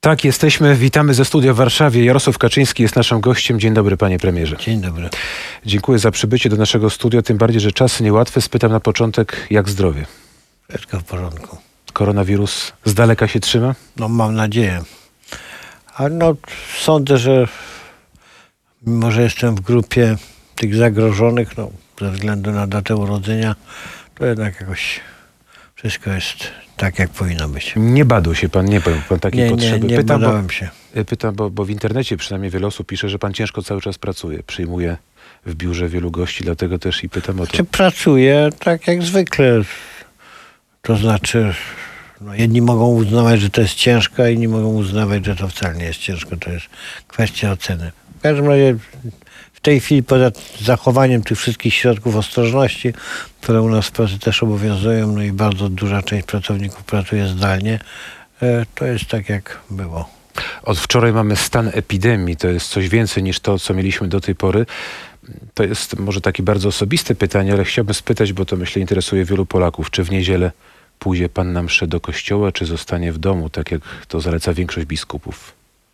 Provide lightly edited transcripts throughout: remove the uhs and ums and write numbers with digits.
Tak, jesteśmy. Witamy ze studia w Warszawie. Jarosław Kaczyński jest naszym gościem. Dzień dobry, panie premierze. Dzień dobry. Dziękuję za przybycie do naszego studia, tym bardziej, że czasy niełatwe. Spytam na początek, jak zdrowie? Wszystko w porządku. Koronawirus z daleka się trzyma? No mam nadzieję. Ale sądzę, że mimo, że jestem w grupie tych zagrożonych, ze względu na datę urodzenia, to jednak jakoś wszystko jest tak, jak powinno być. Nie badał się pan, nie powiem pan takiej potrzeby. Nie badałem się. Pytam, bo w internecie przynajmniej wiele osób pisze, że pan ciężko cały czas pracuje. Przyjmuje w biurze wielu gości, dlatego też i pytam o to. Czy pracuję tak jak zwykle? To znaczy, jedni mogą uznawać, że to jest ciężko, a inni mogą uznawać, że to wcale nie jest ciężko. To jest kwestia oceny. W każdym razie w tej chwili poza zachowaniem tych wszystkich środków ostrożności, które u nas w pracy też obowiązują, i bardzo duża część pracowników pracuje zdalnie, to jest tak, jak było. Od wczoraj mamy stan epidemii. To jest coś więcej niż to, co mieliśmy do tej pory. To jest może takie bardzo osobiste pytanie, ale chciałbym spytać, bo to myślę interesuje wielu Polaków. Czy w niedzielę pójdzie pan na mszę do kościoła, czy zostanie w domu, tak jak to zaleca większość biskupów?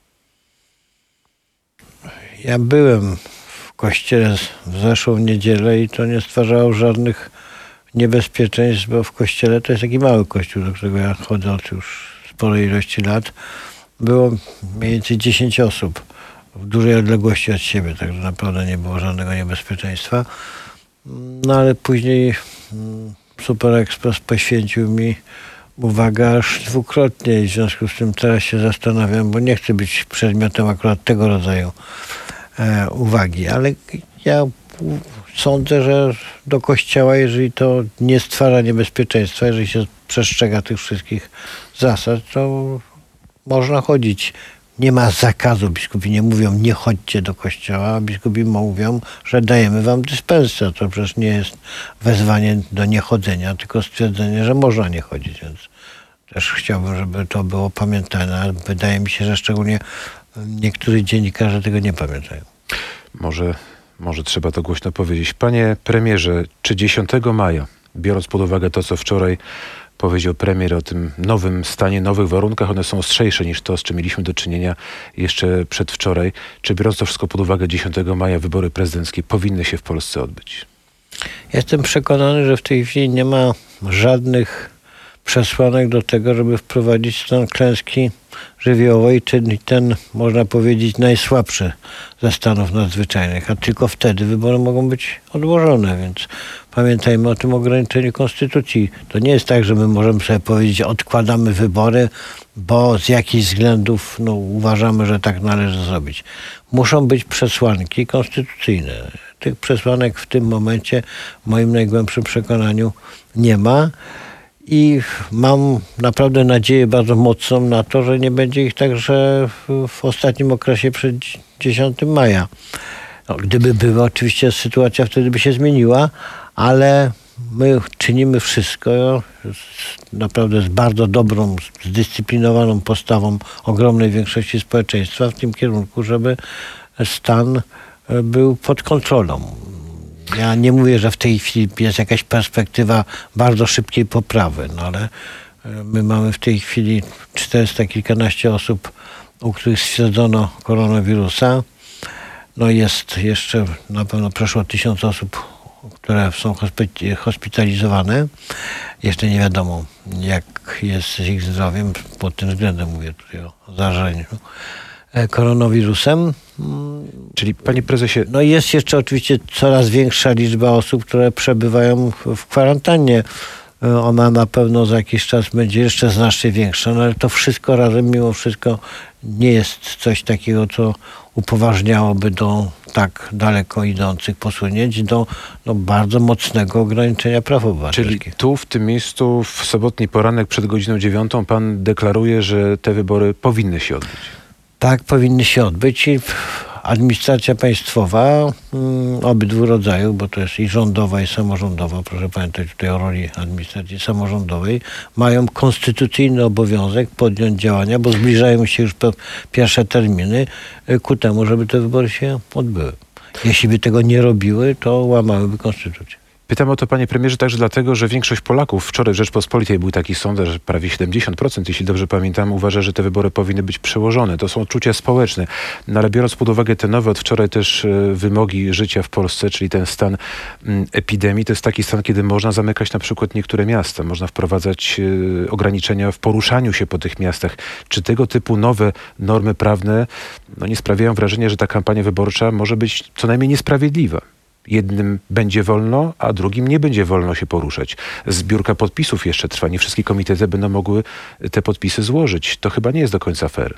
Ja byłem w kościele w zeszłą niedzielę i to nie stwarzało żadnych niebezpieczeństw, bo w kościele to jest taki mały kościół, do którego ja chodzę od już sporej ilości lat. Było mniej więcej 10 osób w dużej odległości od siebie, także naprawdę nie było żadnego niebezpieczeństwa. No ale później Super Express poświęcił mi uwagę aż dwukrotnie i w związku z tym teraz się zastanawiam, bo nie chcę być przedmiotem akurat tego rodzaju uwagi, ale ja sądzę, że do kościoła, jeżeli to nie stwarza niebezpieczeństwa, jeżeli się przestrzega tych wszystkich zasad, to można chodzić. Nie ma zakazu. Biskupi nie mówią, nie chodźcie do kościoła, a biskupi mówią, że dajemy wam dyspensę. To przecież nie jest wezwanie do niechodzenia, tylko stwierdzenie, że można nie chodzić. Więc też chciałbym, żeby to było pamiętane, ale wydaje mi się, że szczególnie niektórzy dziennikarze tego nie pamiętają. Może trzeba to głośno powiedzieć. Panie premierze, czy 10 maja, biorąc pod uwagę to, co wczoraj powiedział premier o tym nowym stanie, nowych warunkach, one są ostrzejsze niż to, z czym mieliśmy do czynienia jeszcze przedwczoraj. Czy biorąc to wszystko pod uwagę 10 maja wybory prezydenckie powinny się w Polsce odbyć? Jestem przekonany, że w tej chwili nie ma żadnych przesłanek do tego, żeby wprowadzić stan klęski żywiołowej, czyli ten, można powiedzieć, najsłabszy ze stanów nadzwyczajnych, a tylko wtedy wybory mogą być odłożone, więc pamiętajmy o tym ograniczeniu konstytucji. To nie jest tak, że my możemy sobie powiedzieć, odkładamy wybory, bo z jakichś względów uważamy, że tak należy zrobić. Muszą być przesłanki konstytucyjne. Tych przesłanek w tym momencie, w moim najgłębszym przekonaniu, nie ma. I mam naprawdę nadzieję bardzo mocną na to, że nie będzie ich także w ostatnim okresie przed 10 maja. Gdyby była, oczywiście sytuacja wtedy by się zmieniła, ale my czynimy wszystko naprawdę z bardzo dobrą, zdyscyplinowaną postawą ogromnej większości społeczeństwa w tym kierunku, żeby stan był pod kontrolą. Ja nie mówię, że w tej chwili jest jakaś perspektywa bardzo szybkiej poprawy, ale my mamy w tej chwili 400 kilkanaście osób, u których stwierdzono koronawirusa. Jest jeszcze na pewno przeszło 1000 osób, które są hospitalizowane. Jeszcze nie wiadomo, jak jest z ich zdrowiem. Pod tym względem mówię tutaj o zarażeniu koronawirusem. Czyli, panie prezesie... Jest jeszcze oczywiście coraz większa liczba osób, które przebywają w kwarantannie. Ona na pewno za jakiś czas będzie jeszcze znacznie większa, ale to wszystko razem mimo wszystko nie jest coś takiego, co upoważniałoby do tak daleko idących posunięć, do bardzo mocnego ograniczenia praw obywatelskich. Czyli tu, w tym miejscu, w sobotni poranek przed godziną 9 pan deklaruje, że te wybory powinny się odbyć. Tak, powinny się odbyć i administracja państwowa obydwu rodzajów, bo to jest i rządowa, i samorządowa, proszę pamiętać tutaj o roli administracji samorządowej, mają konstytucyjny obowiązek podjąć działania, bo zbliżają się już pierwsze terminy ku temu, żeby te wybory się odbyły. Jeśli by tego nie robiły, to łamałyby konstytucję. Pytam o to, panie premierze, także dlatego, że większość Polaków, wczoraj w Rzeczpospolitej był taki sondaż, że prawie 70%, jeśli dobrze pamiętam, uważa, że te wybory powinny być przełożone. To są odczucia społeczne. No ale biorąc pod uwagę te nowe od wczoraj też wymogi życia w Polsce, czyli ten stan epidemii, to jest taki stan, kiedy można zamykać na przykład niektóre miasta, można wprowadzać ograniczenia w poruszaniu się po tych miastach. Czy tego typu nowe normy prawne nie sprawiają wrażenia, że ta kampania wyborcza może być co najmniej niesprawiedliwa? Jednym będzie wolno, a drugim nie będzie wolno się poruszać. Zbiórka podpisów jeszcze trwa. Nie wszystkie komitety będą mogły te podpisy złożyć. To chyba nie jest do końca fair.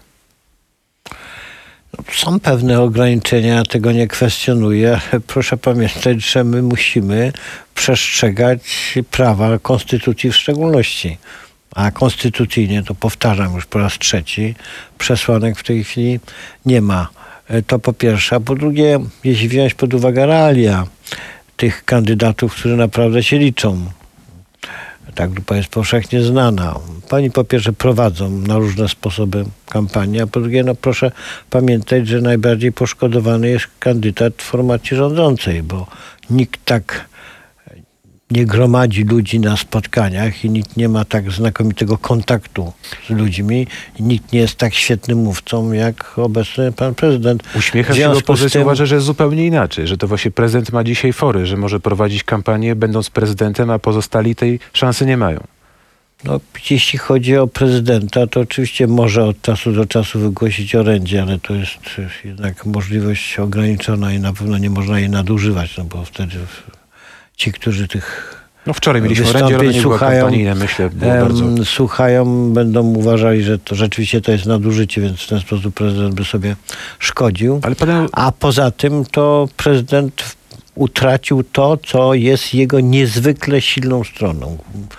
Są pewne ograniczenia, ja tego nie kwestionuję. Proszę pamiętać, że my musimy przestrzegać prawa, konstytucji w szczególności. A konstytucyjnie, to powtarzam już po raz trzeci, przesłanek w tej chwili nie ma. To po pierwsze. A po drugie, jeśli wziąć pod uwagę realia tych kandydatów, którzy naprawdę się liczą, ta grupa jest powszechnie znana. Pani po pierwsze prowadzą na różne sposoby kampanię, a po drugie, proszę pamiętać, że najbardziej poszkodowany jest kandydat formacji rządzącej, bo nikt tak nie gromadzi ludzi na spotkaniach i nikt nie ma tak znakomitego kontaktu z ludźmi i nikt nie jest tak świetnym mówcą jak obecny pan prezydent. Uśmiecha się opozycja, uważa, że jest zupełnie inaczej, że to właśnie prezydent ma dzisiaj fory, że może prowadzić kampanię będąc prezydentem, a pozostali tej szansy nie mają. Jeśli chodzi o prezydenta, to oczywiście może od czasu do czasu wygłosić orędzie, ale to jest jednak możliwość ograniczona i na pewno nie można jej nadużywać, bo wtedy ci, którzy tych wczoraj mieliśmy orędzie, ale nie było kampanijne, myślę, było bardzo... słuchają, będą uważali, że to rzeczywiście to jest nadużycie, więc w ten sposób prezydent by sobie szkodził. A poza tym to prezydent utracił to, co jest jego niezwykle silną stroną.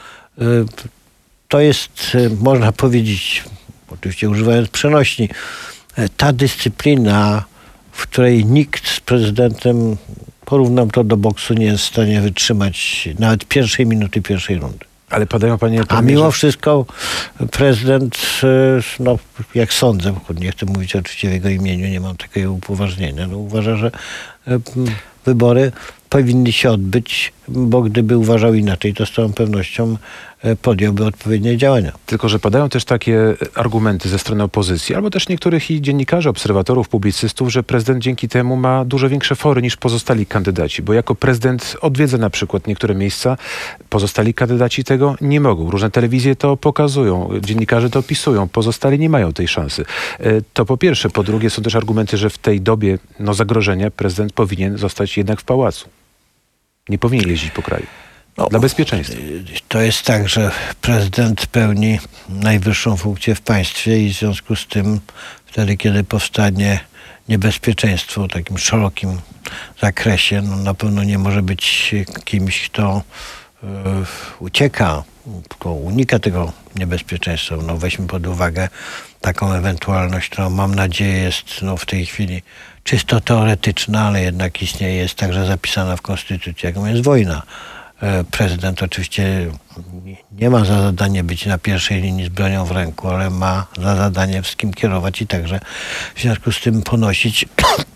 To jest, można powiedzieć, oczywiście używając przenośni, ta dyscyplina, w której nikt z prezydentem, porównam to do boksu, nie jest w stanie wytrzymać nawet pierwszej minuty pierwszej rundy. Ale padają, panie premierze... A mimo wszystko prezydent, jak sądzę, nie chcę mówić oczywiście w jego imieniu, nie mam takiego upoważnienia, uważa, że wybory powinny się odbyć, bo gdyby uważał inaczej, to z całą pewnością podjąłby odpowiednie działania. Tylko że padają też takie argumenty ze strony opozycji, albo też niektórych i dziennikarzy, obserwatorów, publicystów, że prezydent dzięki temu ma dużo większe fory niż pozostali kandydaci, bo jako prezydent odwiedza na przykład niektóre miejsca, pozostali kandydaci tego nie mogą. Różne telewizje to pokazują, dziennikarze to opisują, pozostali nie mają tej szansy. To po pierwsze. Po drugie są też argumenty, że w tej dobie zagrożenia prezydent powinien zostać jednak w pałacu. Nie powinien jeździć po kraju. Dla bezpieczeństwa. To jest tak, że prezydent pełni najwyższą funkcję w państwie i w związku z tym wtedy, kiedy powstanie niebezpieczeństwo w takim szerokim zakresie, na pewno nie może być kimś, kto ucieka, kto unika tego niebezpieczeństwa. Weźmy pod uwagę taką ewentualność, która mam nadzieję jest w tej chwili czysto teoretyczna, ale jednak istnieje, jest także zapisana w Konstytucji, jaką jest wojna. Prezydent oczywiście nie ma za zadanie być na pierwszej linii z bronią w ręku, ale ma za zadanie wszystkim kierować i także w związku z tym ponosić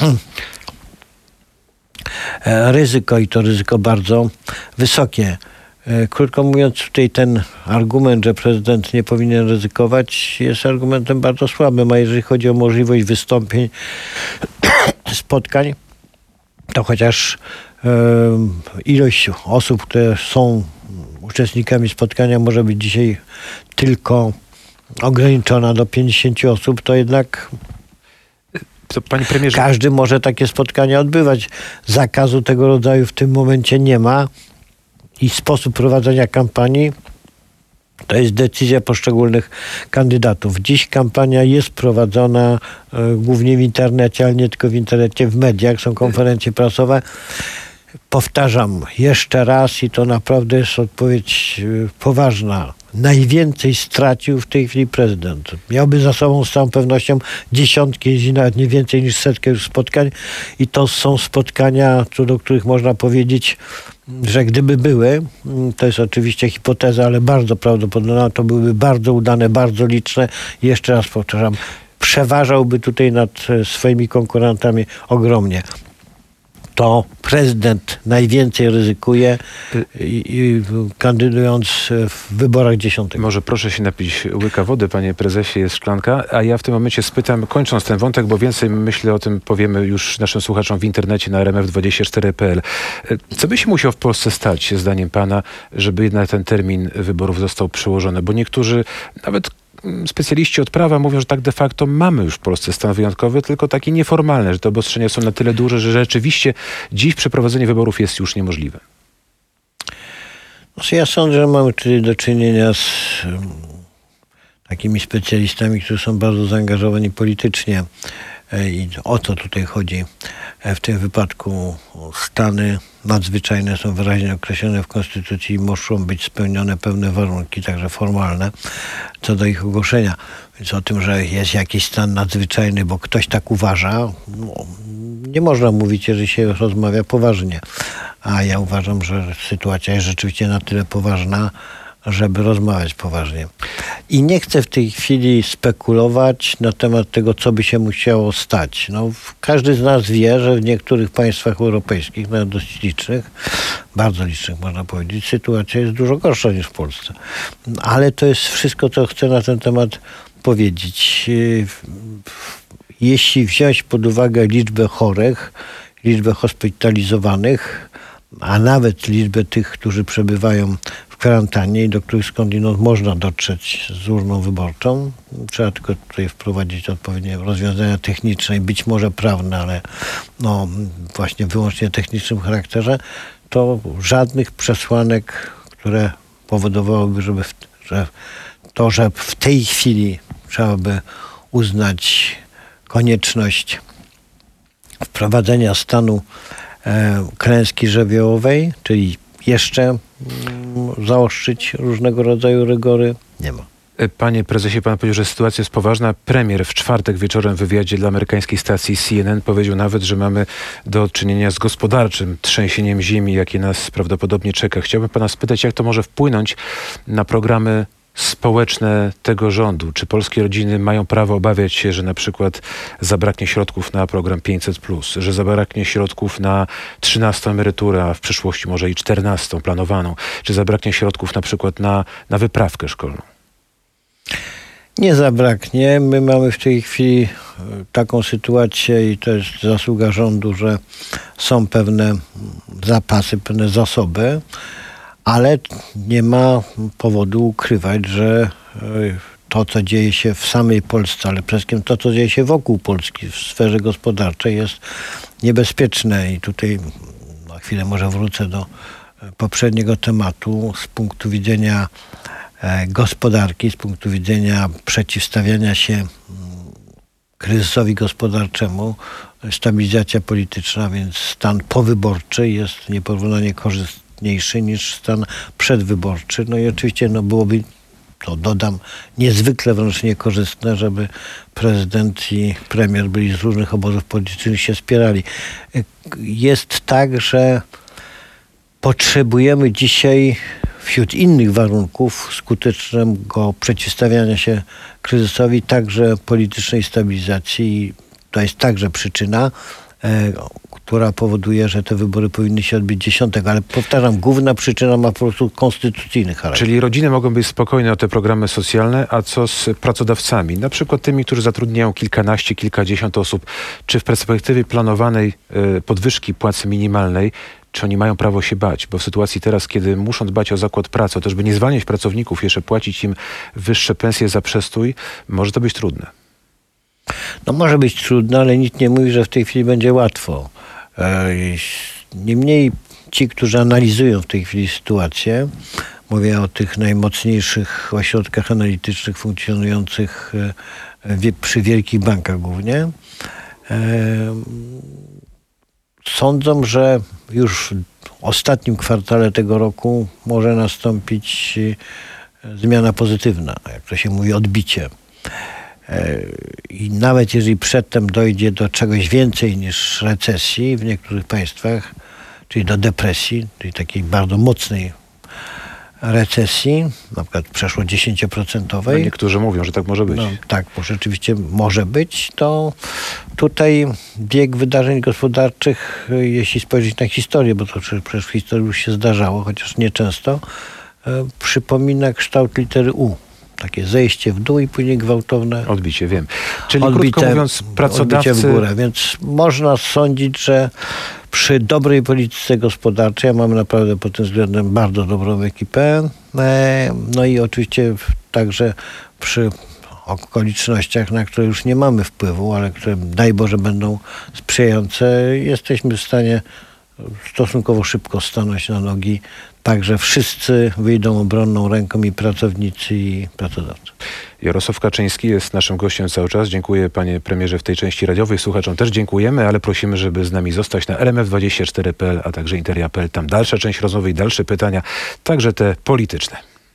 ryzyko i to ryzyko bardzo wysokie. Krótko mówiąc, tutaj ten argument, że prezydent nie powinien ryzykować, jest argumentem bardzo słabym, a jeżeli chodzi o możliwość wystąpień, spotkań, to chociaż ilość osób, które są uczestnikami spotkania może być dzisiaj tylko ograniczona do 50 osób, to jednak panie premierze... każdy może takie spotkania odbywać. Zakazu tego rodzaju w tym momencie nie ma i sposób prowadzenia kampanii to jest decyzja poszczególnych kandydatów. Dziś kampania jest prowadzona głównie w internecie, ale nie tylko w internecie, w mediach, są konferencje prasowe. Powtarzam jeszcze raz i to naprawdę jest odpowiedź poważna. Najwięcej stracił w tej chwili prezydent. Miałby za sobą z całą pewnością dziesiątki, jeśli nawet nie więcej niż setkę już spotkań i to są spotkania, co do których można powiedzieć, że gdyby były, to jest oczywiście hipoteza, ale bardzo prawdopodobna, to byłyby bardzo udane, bardzo liczne. Jeszcze raz powtarzam, przeważałby tutaj nad swoimi konkurentami ogromnie. to prezydent najwięcej ryzykuje kandydując w wyborach 10. Może proszę się napić łyka wody, panie prezesie, jest szklanka, a ja w tym momencie spytam, kończąc ten wątek, bo więcej myślę o tym powiemy już naszym słuchaczom w internecie na rmf24.pl. Co by się musiało w Polsce stać, zdaniem pana, żeby jednak ten termin wyborów został przełożony? Bo niektórzy, nawet specjaliści od prawa mówią, że tak de facto mamy już w Polsce stan wyjątkowy, tylko taki nieformalny, że te obostrzenia są na tyle duże, że rzeczywiście dziś przeprowadzenie wyborów jest już niemożliwe. Ja sądzę, że mamy tutaj do czynienia z takimi specjalistami, którzy są bardzo zaangażowani politycznie i o to tutaj chodzi. W tym wypadku stany nadzwyczajne są wyraźnie określone w Konstytucji i muszą być spełnione pewne warunki, także formalne, co do ich ogłoszenia. Więc o tym, że jest jakiś stan nadzwyczajny, bo ktoś tak uważa, nie można mówić, jeżeli się rozmawia poważnie. A ja uważam, że sytuacja jest rzeczywiście na tyle poważna, żeby rozmawiać poważnie. I nie chcę w tej chwili spekulować na temat tego, co by się musiało stać. Każdy z nas wie, że w niektórych państwach europejskich, nawet dość licznych, bardzo licznych można powiedzieć, sytuacja jest dużo gorsza niż w Polsce. Ale to jest wszystko, co chcę na ten temat powiedzieć. Jeśli wziąć pod uwagę liczbę chorych, liczbę hospitalizowanych, a nawet liczbę tych, którzy przebywają w kwarantannie i do których skądinąd można dotrzeć z urną wyborczą. Trzeba tylko tutaj wprowadzić odpowiednie rozwiązania techniczne i być może prawne, ale właśnie wyłącznie technicznym charakterze, to żadnych przesłanek, które powodowałyby, że w tej chwili trzeba by uznać konieczność wprowadzenia stanu klęski żywiołowej, czyli jeszcze zaostrzyć różnego rodzaju rygory, nie ma. Panie prezesie, pan powiedział, że sytuacja jest poważna. Premier w czwartek wieczorem w wywiadzie dla amerykańskiej stacji CNN powiedział nawet, że mamy do czynienia z gospodarczym trzęsieniem ziemi, jakie nas prawdopodobnie czeka. Chciałbym pana spytać, jak to może wpłynąć na programy społeczne tego rządu? Czy polskie rodziny mają prawo obawiać się, że na przykład zabraknie środków na program 500+, że zabraknie środków na 13 emeryturę, a w przyszłości może i 14 planowaną, czy zabraknie środków na przykład na wyprawkę szkolną? Nie zabraknie. My mamy w tej chwili taką sytuację i to jest zasługa rządu, że są pewne zapasy, pewne zasoby, ale nie ma powodu ukrywać, że to, co dzieje się w samej Polsce, ale przede wszystkim to, co dzieje się wokół Polski w sferze gospodarczej, jest niebezpieczne. I tutaj na chwilę może wrócę do poprzedniego tematu. Z punktu widzenia gospodarki, z punktu widzenia przeciwstawiania się kryzysowi gospodarczemu, stabilizacja polityczna, więc stan powyborczy jest nieporównanie korzystniejszy niż stan przedwyborczy. I oczywiście byłoby, to dodam, niezwykle wręcz niekorzystne, żeby prezydent i premier byli z różnych obozów politycznych, się spierali. Jest tak, że potrzebujemy dzisiaj wśród innych warunków skutecznego przeciwstawiania się kryzysowi także politycznej stabilizacji. To jest także przyczyna, która powoduje, że te wybory powinny się odbyć 10. Ale powtarzam, główna przyczyna ma po prostu konstytucyjny charakter. Czyli rodziny mogą być spokojne o te programy socjalne, a co z pracodawcami? Na przykład tymi, którzy zatrudniają kilkanaście, kilkadziesiąt osób. Czy w perspektywie planowanej podwyżki płacy minimalnej, czy oni mają prawo się bać? Bo w sytuacji teraz, kiedy muszą dbać o zakład pracy, o to, żeby nie zwalniać pracowników, jeszcze płacić im wyższe pensje za przestój, może to być trudne. Może być trudne, ale nikt nie mówi, że w tej chwili będzie łatwo. Niemniej ci, którzy analizują w tej chwili sytuację, mówię o tych najmocniejszych ośrodkach analitycznych funkcjonujących przy wielkich bankach głównie, sądzą, że już w ostatnim kwartale tego roku może nastąpić zmiana pozytywna, jak to się mówi, odbicie. I nawet jeżeli przedtem dojdzie do czegoś więcej niż recesji w niektórych państwach, czyli do depresji, czyli takiej bardzo mocnej recesji, na przykład przeszło 10%. Niektórzy mówią, że tak może być. No, tak, bo rzeczywiście może być. To tutaj bieg wydarzeń gospodarczych, jeśli spojrzeć na historię, bo to przecież w historii już się zdarzało, chociaż nieczęsto, przypomina kształt litery U. Takie zejście w dół i później gwałtowne odbicie, wiem. Czyli krótko mówiąc, pracodawcy... odbicie w górę. Więc można sądzić, że przy dobrej polityce gospodarczej, a mamy naprawdę pod tym względem bardzo dobrą ekipę, no i oczywiście także przy okolicznościach, na które już nie mamy wpływu, ale które, daj Boże, będą sprzyjające, jesteśmy w stanie stosunkowo szybko stanąć na nogi, tak że wszyscy wyjdą obronną ręką, i pracownicy, i pracodawcy. Jarosław Kaczyński jest naszym gościem cały czas. Dziękuję, panie premierze, w tej części radiowej. Słuchaczom też dziękujemy, ale prosimy, żeby z nami zostać na lmf24.pl, a także interia.pl. Tam dalsza część rozmowy i dalsze pytania, także te polityczne.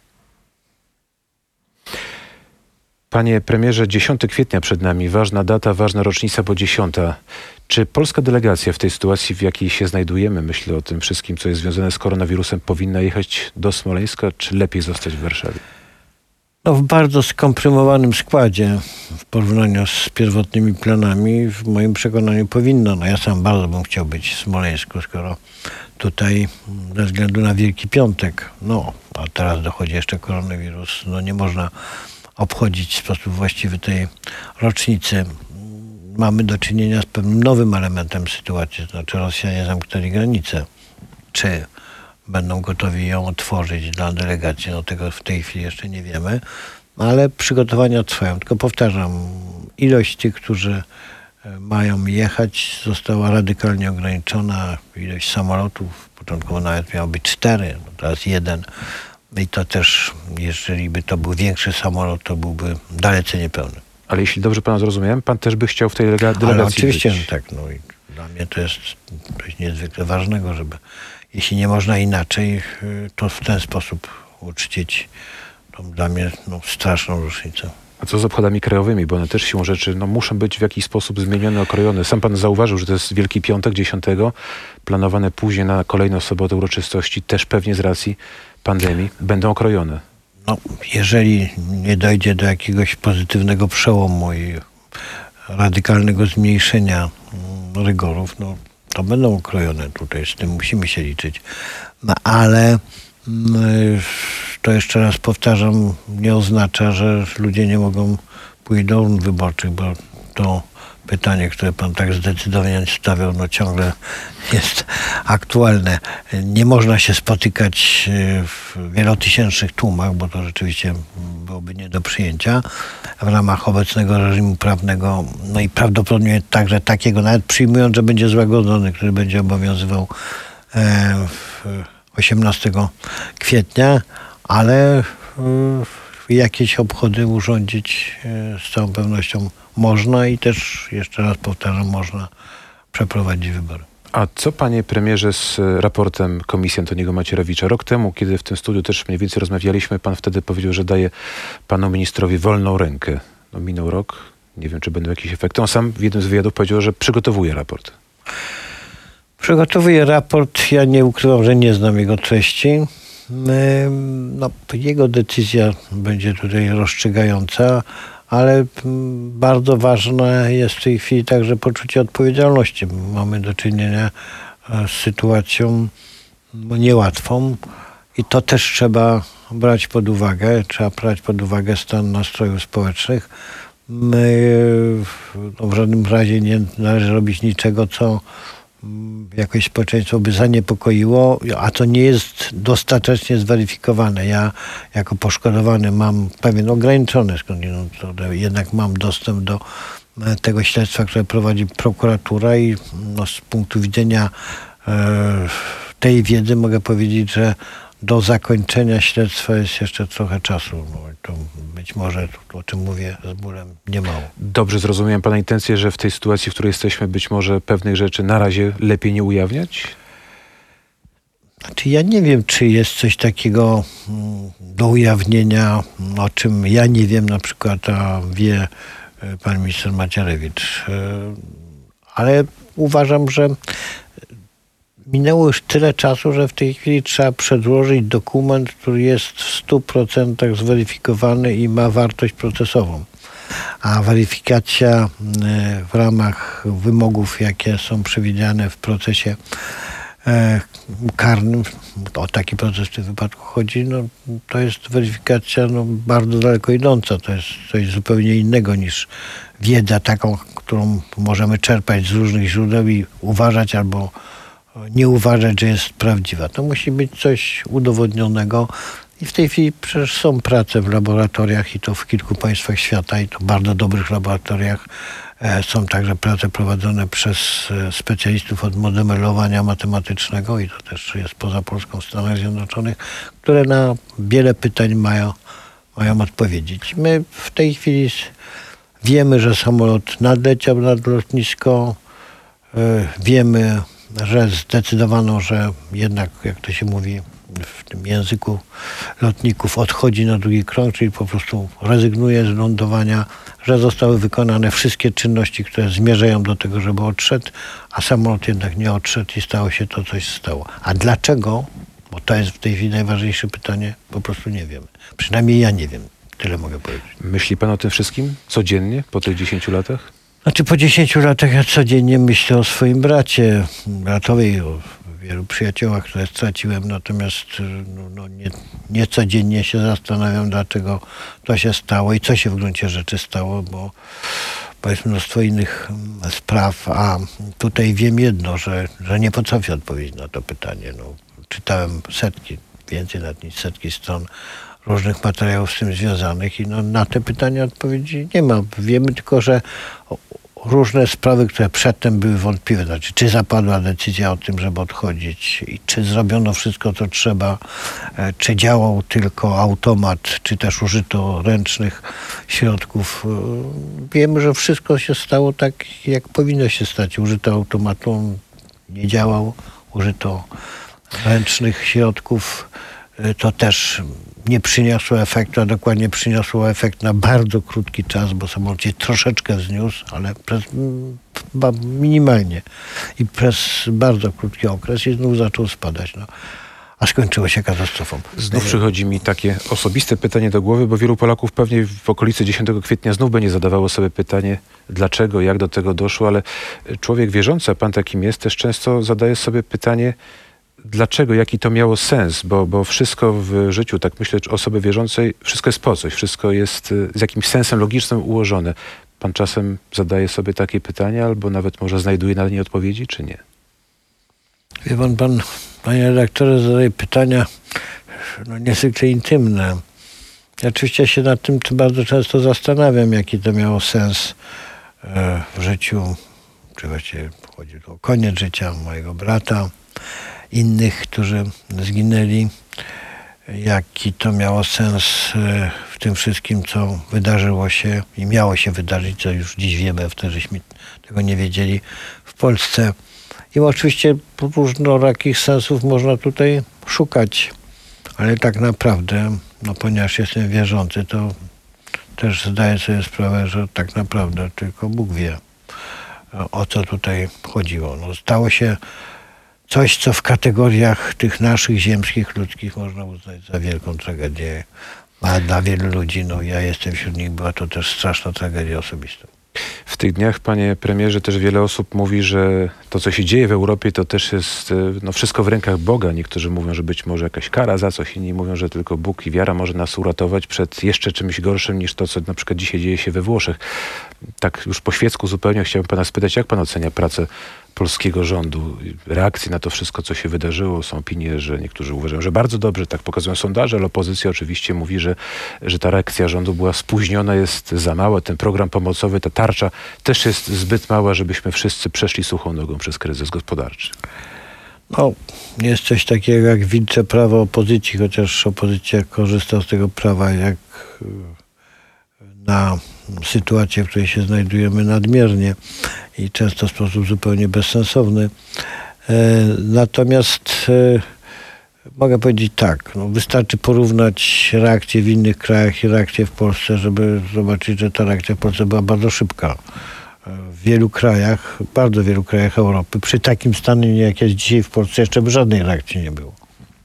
Panie premierze, 10 kwietnia przed nami. Ważna data, ważna rocznica, bo 10. Czy polska delegacja w tej sytuacji, w jakiej się znajdujemy, myślę o tym wszystkim, co jest związane z koronawirusem, powinna jechać do Smoleńska, czy lepiej zostać w Warszawie? No, w bardzo skomprimowanym składzie w porównaniu z pierwotnymi planami, w moim przekonaniu powinno. No, ja sam bardzo bym chciał być w Smoleńsku, skoro tutaj ze względu na Wielki Piątek, no a teraz dochodzi jeszcze koronawirus, no nie można obchodzić w sposób właściwy tej rocznicy. Mamy do czynienia z pewnym nowym elementem sytuacji, to znaczy Rosjanie zamknęli granicę. Czy będą gotowi ją otworzyć dla delegacji? No tego w tej chwili jeszcze nie wiemy, ale przygotowania trwają. Tylko powtarzam, ilość tych, którzy mają jechać, została radykalnie ograniczona. Ilość samolotów, początkowo nawet miało być 4, no teraz 1. I to też, jeżeli by to był większy samolot, to byłby dalece niepełny. Ale jeśli dobrze pana zrozumiałem, pan też by chciał w tej delegacji Ale oczywiście, być. tak. No i dla mnie to jest coś niezwykle ważnego, żeby, jeśli nie można inaczej, to w ten sposób uczcić tą dla mnie straszną rocznicę. A co z obchodami krajowymi? Bo one też siłą rzeczy muszą być w jakiś sposób zmienione, okrojone. Sam pan zauważył, że to jest Wielki Piątek 10, planowane później na kolejną sobotę uroczystości, też pewnie z racji pandemii, będą okrojone. No, jeżeli nie dojdzie do jakiegoś pozytywnego przełomu i radykalnego zmniejszenia rygorów, no to będą okrojone tutaj, z tym musimy się liczyć. No, ale to jeszcze raz powtarzam, nie oznacza, że ludzie nie mogą pójść do urn wyborczych, bo to pytanie, które pan tak zdecydowanie stawiał, no ciągle jest aktualne. Nie można się spotykać w wielotysięcznych tłumach, bo to rzeczywiście byłoby nie do przyjęcia w ramach obecnego reżimu prawnego, no i prawdopodobnie także takiego, nawet przyjmując, że będzie złagodzony, który będzie obowiązywał 18 kwietnia, ale jakieś obchody urządzić z całą pewnością można i też, jeszcze raz powtarzam, można przeprowadzić wybory. A co, panie premierze, z raportem Komisji Antoniego Macierewicza? Rok temu, kiedy w tym studiu też mniej więcej rozmawialiśmy, pan wtedy powiedział, że daje panu ministrowi wolną rękę. No, minął rok, nie wiem, czy będą jakieś efekty. On sam w jednym z wywiadów powiedział, że przygotowuje raport. Przygotowuję raport. Ja nie ukrywam, że nie znam jego treści. No, jego decyzja będzie tutaj rozstrzygająca, ale bardzo ważne jest w tej chwili także poczucie odpowiedzialności. Mamy do czynienia z sytuacją niełatwą i to też trzeba brać pod uwagę. Trzeba brać pod uwagę stan nastrojów społecznych. W żadnym razie nie należy robić niczego, co jakoś społeczeństwo by zaniepokoiło, a to nie jest dostatecznie zweryfikowane. Ja jako poszkodowany mam pewien ograniczony skądinąd, jednak mam dostęp do tego śledztwa, które prowadzi prokuratura i z punktu widzenia tej wiedzy mogę powiedzieć, że do zakończenia śledztwa jest jeszcze trochę czasu. No, to być może, o czym mówię z bólem, niemało. Dobrze zrozumiałem pana intencję, że w tej sytuacji, w której jesteśmy, być może pewnych rzeczy na razie lepiej nie ujawniać? Znaczy, ja nie wiem, czy jest coś takiego do ujawnienia, o czym ja nie wiem na przykład, a wie pan minister Macierewicz. Ale uważam, że minęło już tyle czasu, że w tej chwili trzeba przedłożyć dokument, który jest w 100% zweryfikowany i ma wartość procesową. A weryfikacja w ramach wymogów, jakie są przewidziane w procesie karnym, o taki proces w tym wypadku chodzi, no, to jest weryfikacja bardzo daleko idąca. To jest coś zupełnie innego niż wiedza taką, którą możemy czerpać z różnych źródeł i uważać albo nie uważać, że jest prawdziwa. To musi być coś udowodnionego. I w tej chwili przecież są prace w laboratoriach i to w kilku państwach świata i to bardzo dobrych laboratoriach. Są także prace prowadzone przez specjalistów od modelowania matematycznego i to też jest poza Polską w Stanach Zjednoczonych, które na wiele pytań mają odpowiedzieć. My w tej chwili wiemy, że samolot nadleciał nad lotnisko. Wiemy, że zdecydowano, że jednak, jak to się mówi w tym języku lotników, odchodzi na drugi krąg, czyli po prostu rezygnuje z lądowania, że zostały wykonane wszystkie czynności, które zmierzają do tego, żeby odszedł, a samolot jednak nie odszedł i stało się to, coś stało. A dlaczego? Bo to jest w tej chwili najważniejsze pytanie, po prostu nie wiemy. Przynajmniej ja nie wiem. Tyle mogę powiedzieć. Myśli pan o tym wszystkim codziennie po tych 10 latach? Znaczy po 10 latach ja codziennie myślę o swoim bratowej, o wielu przyjaciołach, które straciłem, natomiast nie codziennie się zastanawiam, dlaczego to się stało i co się w gruncie rzeczy stało, bo jest mnóstwo innych spraw, a tutaj wiem jedno, że nie potrafię odpowiedzieć na to pytanie. Czytałem więcej niż setki stron różnych materiałów z tym związanych i na te pytania odpowiedzi nie ma. Wiemy tylko, że różne sprawy, które przedtem były wątpliwe, znaczy czy zapadła decyzja o tym, żeby odchodzić i czy zrobiono wszystko, co trzeba, czy działał tylko automat, czy też użyto ręcznych środków. Wiemy, że wszystko się stało tak, jak powinno się stać. Użyto automatu, on nie działał, użyto ręcznych środków. To też nie przyniosło efektu, a dokładnie przyniosło efekt na bardzo krótki czas, bo samolot się troszeczkę wzniósł, ale minimalnie i przez bardzo krótki okres i znów zaczął spadać. A skończyło się katastrofą. Znów przychodzi mi takie osobiste pytanie do głowy, bo wielu Polaków pewnie w okolicy 10 kwietnia znów będzie zadawało sobie pytanie, dlaczego, jak do tego doszło, ale człowiek wierzący, a pan takim jest, też często zadaje sobie pytanie, dlaczego, jaki to miało sens, bo wszystko w życiu, tak myślę, osoby wierzącej, wszystko jest po coś, wszystko jest z jakimś sensem logicznym ułożone. Pan czasem zadaje sobie takie pytania, albo nawet może znajduje na nie odpowiedzi, czy nie? Wie pan, panie redaktorze, zadaje pytania niezwykle intymne. Ja oczywiście się nad tym bardzo często zastanawiam, jaki to miało sens w życiu, czy właściwie chodzi tu o koniec życia mojego brata, innych, którzy zginęli, jaki to miało sens w tym wszystkim, co wydarzyło się i miało się wydarzyć, co już dziś wiemy, wtedy żeśmy tego nie wiedzieli w Polsce. I oczywiście różnorakich sensów można tutaj szukać, ale tak naprawdę, ponieważ jestem wierzący, to też zdaję sobie sprawę, że tak naprawdę tylko Bóg wie, o co tutaj chodziło. Stało się coś, co w kategoriach tych naszych ziemskich, ludzkich można uznać za wielką tragedię. A dla wielu ludzi, ja jestem wśród nich, była to też straszna tragedia osobista. W tych dniach, panie premierze, też wiele osób mówi, że to, co się dzieje w Europie, to też jest wszystko w rękach Boga. Niektórzy mówią, że być może jakaś kara za coś, inni mówią, że tylko Bóg i wiara może nas uratować przed jeszcze czymś gorszym niż to, co na przykład dzisiaj dzieje się we Włoszech. Tak już po świecku zupełnie chciałbym pana spytać, jak pan ocenia pracę polskiego rządu, reakcje na to wszystko, co się wydarzyło? Są opinie, że niektórzy uważają, że bardzo dobrze, tak pokazują sondaże, ale opozycja oczywiście mówi, że ta reakcja rządu była spóźniona, jest za mała. Ten program pomocowy, ta tarcza też jest zbyt mała, żebyśmy wszyscy przeszli suchą nogą przez kryzys gospodarczy. Jest coś takiego jak wilcze prawo opozycji, chociaż opozycja korzysta z tego prawa jak na sytuację, w której się znajdujemy nadmiernie i często w sposób zupełnie bezsensowny. Natomiast mogę powiedzieć tak, wystarczy porównać reakcje w innych krajach i reakcje w Polsce, żeby zobaczyć, że ta reakcja w Polsce była bardzo szybka. w wielu krajach, bardzo wielu krajach Europy, przy takim stanie jak jest dzisiaj w Polsce, jeszcze by żadnej reakcji nie było.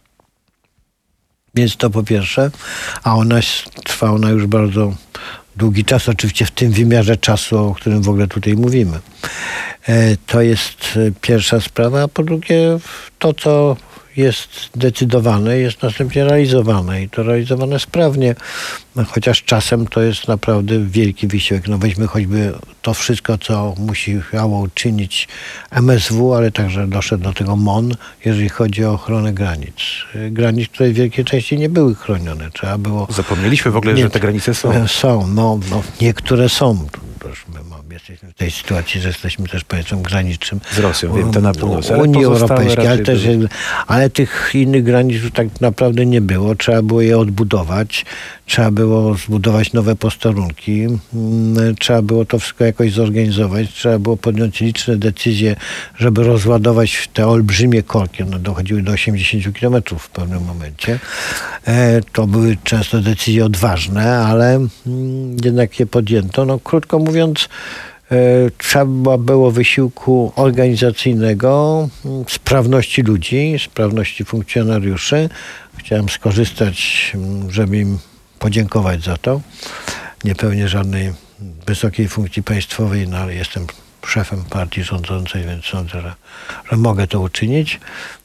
Więc to po pierwsze, a trwa ona już bardzo długi czas, oczywiście w tym wymiarze czasu, o którym w ogóle tutaj mówimy. To jest pierwsza sprawa, a po drugie to, co jest decydowane, jest następnie realizowane i to realizowane sprawnie, chociaż czasem to jest naprawdę wielki wysiłek. No weźmy choćby to wszystko, co musiało uczynić MSW, ale także doszedł do tego MON, jeżeli chodzi o ochronę granic. Granic, które w wielkiej części nie były chronione. Trzeba było... Zapomnieliśmy w ogóle, że te granice są. Są, no niektóre są. Jesteśmy w tej sytuacji, że jesteśmy też państwem granicznym Z Rosją, wiem, to na północy. Unii Europejskiej, ale tych innych granic już tak naprawdę nie było. Trzeba było je odbudować, trzeba było zbudować nowe posterunki, trzeba było to wszystko jakoś zorganizować, trzeba było podjąć liczne decyzje, żeby rozładować te olbrzymie korki. One dochodziły do 80 km w pewnym momencie. To były często decyzje odważne, ale jednak je podjęto. No, krótko mówiąc, trzeba było wysiłku organizacyjnego, sprawności ludzi, sprawności funkcjonariuszy. Chciałem skorzystać, żeby im podziękować za to. Nie pełnię żadnej wysokiej funkcji państwowej, no ale jestem szefem partii rządzącej, więc sądzę, że mogę to uczynić.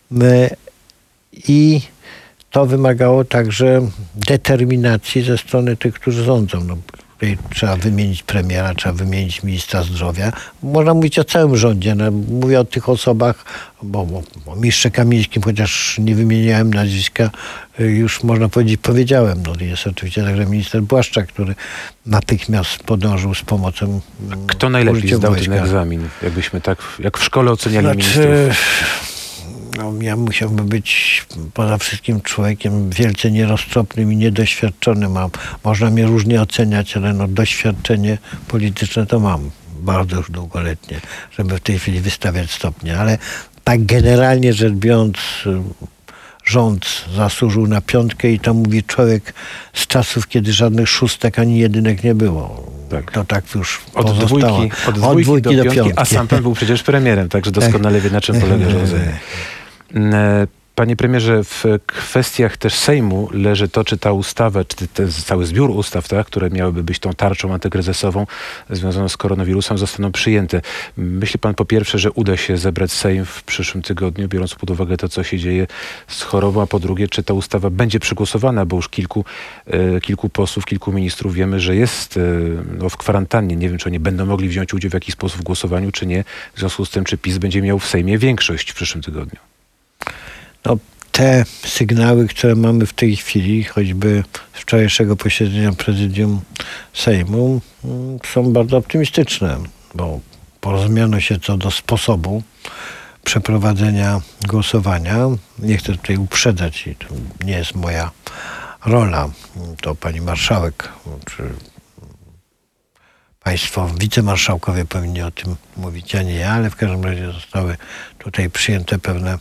I to wymagało także determinacji ze strony tych, którzy rządzą. No, trzeba wymienić premiera, trzeba wymienić ministra zdrowia. Można mówić o całym rządzie. No, mówię o tych osobach, bo o ministrze Kamińskim, chociaż nie wymieniałem nazwiska, już można powiedzieć, powiedziałem. No, jest oczywiście także minister Błaszczak, który natychmiast podążył z pomocą. Kto najlepiej zdał ten egzamin? Jakbyśmy tak, jak w szkole oceniali ministrów? No, ja musiałbym być poza wszystkim człowiekiem wielce nieroztropnym i niedoświadczonym. Można mnie różnie oceniać, ale no, doświadczenie polityczne to mam bardzo już długoletnie, żeby w tej chwili wystawiać stopnie. Ale tak generalnie rzecz biorąc, rząd zasłużył na 5 i to mówi człowiek z czasów, kiedy żadnych 6 ani jedynek nie było. Tak. To tak już od dwójki do 5, a sam pan był przecież premierem, także doskonale wie, na czym polega rządzenie. Panie premierze, w kwestiach też Sejmu leży to, czy ta ustawa, czy ten cały zbiór ustaw, tak, które miałyby być tą tarczą antykryzysową związaną z koronawirusem, zostaną przyjęte. Myśli pan po pierwsze, że uda się zebrać Sejm w przyszłym tygodniu, biorąc pod uwagę to, co się dzieje z chorobą, a po drugie, czy ta ustawa będzie przegłosowana, bo już kilku posłów, kilku ministrów wiemy, że jest w kwarantannie. Nie wiem, czy oni będą mogli wziąć udział w jakiś sposób w głosowaniu, czy nie. W związku z tym, czy PiS będzie miał w Sejmie większość w przyszłym tygodniu. No, te sygnały, które mamy w tej chwili, choćby z wczorajszego posiedzenia prezydium Sejmu, są bardzo optymistyczne, bo porozumiano się co do sposobu przeprowadzenia głosowania. Nie chcę tutaj uprzedzać i to nie jest moja rola. To pani marszałek, czy państwo wicemarszałkowie powinni o tym mówić, a nie ja, ale w każdym razie zostały tutaj przyjęte pewne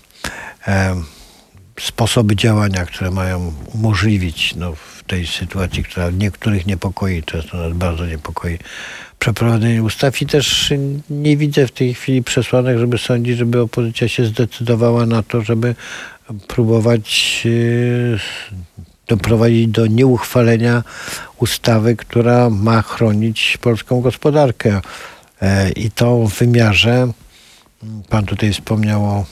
sposoby działania, które mają umożliwić w tej sytuacji, która niektórych niepokoi, często nas bardzo niepokoi, przeprowadzenie ustaw i też nie widzę w tej chwili przesłanek, żeby sądzić, żeby opozycja się zdecydowała na to, żeby próbować doprowadzić do nieuchwalenia ustawy, która ma chronić polską gospodarkę. I to w wymiarze, pan tutaj wspomniał o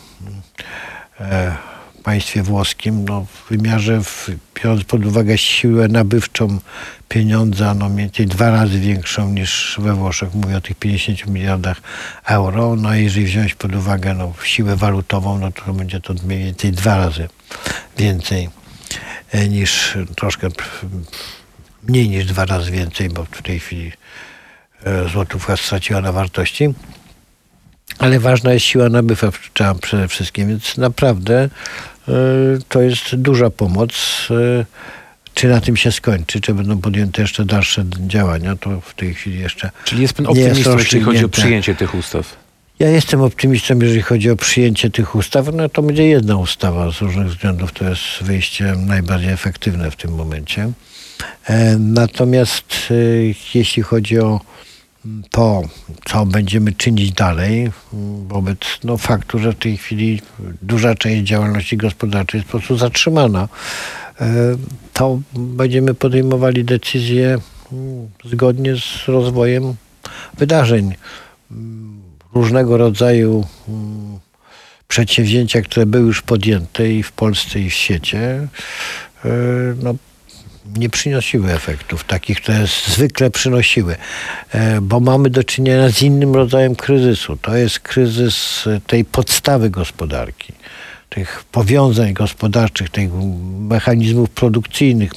państwie włoskim, w wymiarze, biorąc pod uwagę siłę nabywczą pieniądza, mniej więcej 2 razy większą niż we Włoszech. Mówię o tych 50 miliardach euro. No i jeżeli wziąć pod uwagę siłę walutową, to będzie to mniej więcej 2 razy więcej niż, troszkę mniej niż 2 razy więcej, bo w tej chwili złotówka straciła na wartości. Ale ważna jest siła nabywcza przede wszystkim, więc naprawdę to jest duża pomoc. Czy na tym się skończy, czy będą podjęte jeszcze dalsze działania, to w tej chwili jeszcze. Czyli jest pan optymistą, jeśli chodzi o przyjęcie tych ustaw? Ja jestem optymistą, jeżeli chodzi o przyjęcie tych ustaw. To będzie jedna ustawa z różnych względów. To jest wyjście najbardziej efektywne w tym momencie. Natomiast jeśli chodzi o to, co będziemy czynić dalej wobec faktu, że w tej chwili duża część działalności gospodarczej jest po prostu zatrzymana, to będziemy podejmowali decyzje zgodnie z rozwojem wydarzeń. Różnego rodzaju przedsięwzięcia, które były już podjęte i w Polsce, i w świecie, nie przynosiły efektów takich, które zwykle przynosiły, bo mamy do czynienia z innym rodzajem kryzysu. To jest kryzys tej podstawy gospodarki, tych powiązań gospodarczych, tych mechanizmów produkcyjnych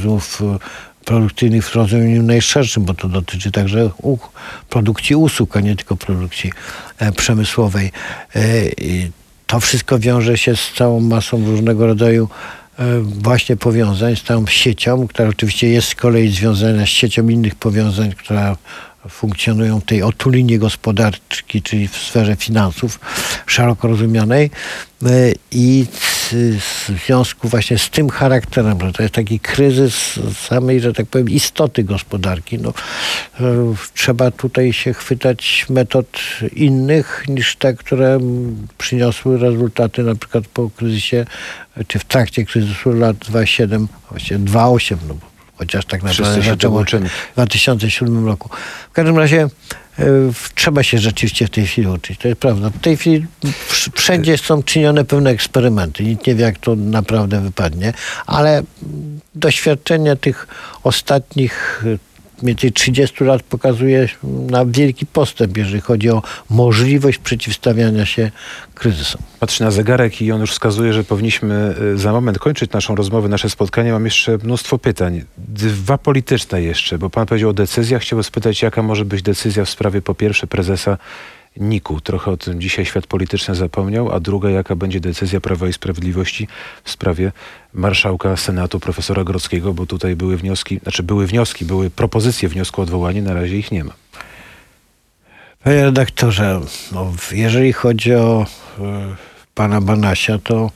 w rozumieniu najszerszym, bo to dotyczy także produkcji usług, a nie tylko produkcji przemysłowej. To wszystko wiąże się z całą masą różnego rodzaju właśnie powiązań, z tą siecią, która oczywiście jest z kolei związana z siecią innych powiązań, która funkcjonują w tej otulinie gospodarki, czyli w sferze finansów szeroko rozumianej, i w związku właśnie z tym charakterem, że to jest taki kryzys samej, że tak powiem, istoty gospodarki. Trzeba tutaj się chwytać metod innych niż te, które przyniosły rezultaty na przykład po kryzysie, czy w trakcie kryzysu lat 2007, właściwie 2008, chociaż tak naprawdę zaczęło w 2007 roku. W każdym razie trzeba się rzeczywiście w tej chwili uczyć. To jest prawda. W tej chwili wszędzie są czynione pewne eksperymenty. Nikt nie wie, jak to naprawdę wypadnie, ale doświadczenie tych ostatnich mniej więcej 30 lat pokazuje na wielki postęp, jeżeli chodzi o możliwość przeciwstawiania się kryzysom. Patrzę na zegarek i on już wskazuje, że powinniśmy za moment kończyć naszą rozmowę, nasze spotkanie. Mam jeszcze mnóstwo pytań. 2 polityczne jeszcze, bo pan powiedział o decyzjach. Chciałbym spytać, jaka może być decyzja w sprawie, po pierwsze, prezesa NIK-u. Trochę o tym dzisiaj świat polityczny zapomniał. A druga, jaka będzie decyzja Prawa i Sprawiedliwości w sprawie marszałka Senatu, profesora Grodzkiego, bo tutaj były propozycje wniosku o odwołanie, na razie ich nie ma. Panie redaktorze, jeżeli chodzi o pana Banasia, to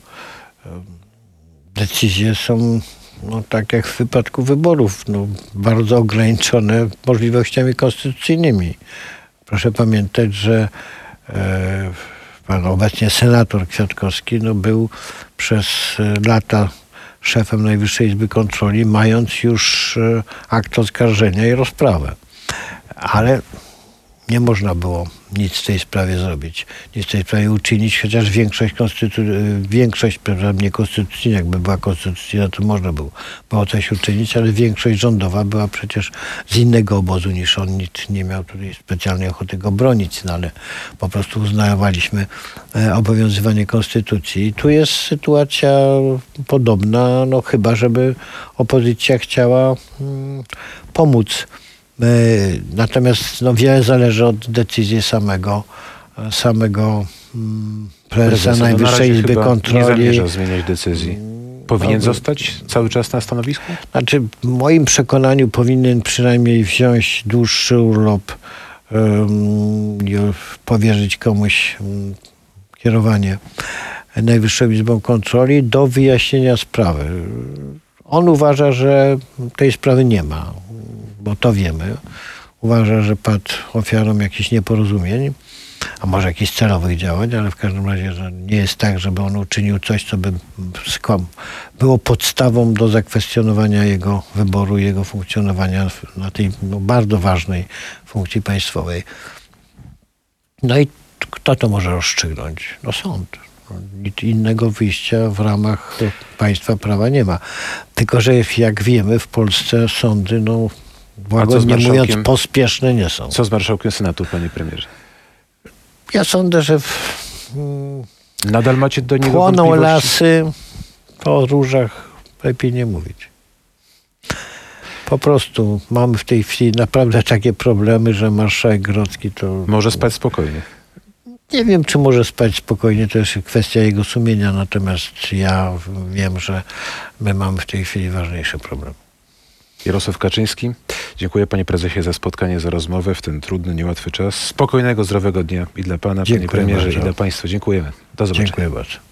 decyzje są, tak jak w wypadku wyborów, bardzo ograniczone możliwościami konstytucyjnymi. Proszę pamiętać, że pan obecnie senator Kwiatkowski był przez lata szefem Najwyższej Izby Kontroli, mając już akt oskarżenia i rozprawę. Ale nie można było nic w tej sprawie zrobić, nic w tej sprawie uczynić, chociaż większość, nie konstytucyjna, jakby była konstytucyjna, to można było coś uczynić, ale większość rządowa była przecież z innego obozu niż on, nikt nie miał tutaj specjalnej ochoty go bronić, ale po prostu uznawaliśmy obowiązywanie konstytucji. I tu jest sytuacja podobna, chyba żeby opozycja chciała pomóc. Natomiast wiele zależy od decyzji samego prezesa Najwyższej Izby Kontroli. Nie zamierza zmieniać decyzji. Powinien zostać cały czas na stanowisku? Znaczy, w moim przekonaniu powinien przynajmniej wziąć dłuższy urlop i powierzyć komuś kierowanie Najwyższą Izbą Kontroli do wyjaśnienia sprawy. On uważa, że tej sprawy nie ma, bo to wiemy. Uważa, że padł ofiarą jakichś nieporozumień, a może jakichś celowych działań, ale w każdym razie, że nie jest tak, żeby on uczynił coś, co by było podstawą do zakwestionowania jego wyboru, jego funkcjonowania na tej bardzo ważnej funkcji państwowej. I kto to może rozstrzygnąć? Sąd. Nic innego wyjścia w ramach państwa prawa nie ma. Tylko że jak wiemy, w Polsce sądy, łagodnie mówiąc, pospieszne nie są. Co z marszałkiem Senatu, panie premierze? Ja sądzę, że nadal macie do niego płoną wątpliwości? lasy, to o różach lepiej nie mówić. Po prostu mamy w tej chwili naprawdę takie problemy, że marszałek Grodzki to... Może spać spokojnie. Nie wiem, czy może spać spokojnie, to jest kwestia jego sumienia, natomiast ja wiem, że my mamy w tej chwili ważniejszy problem. Jarosław Kaczyński, dziękuję panie prezesie za spotkanie, za rozmowę w ten trudny, niełatwy czas. Spokojnego, zdrowego dnia i dla pana, panie premierze, i dla państwa. Dziękujemy. Do zobaczenia. Dziękuję bardzo.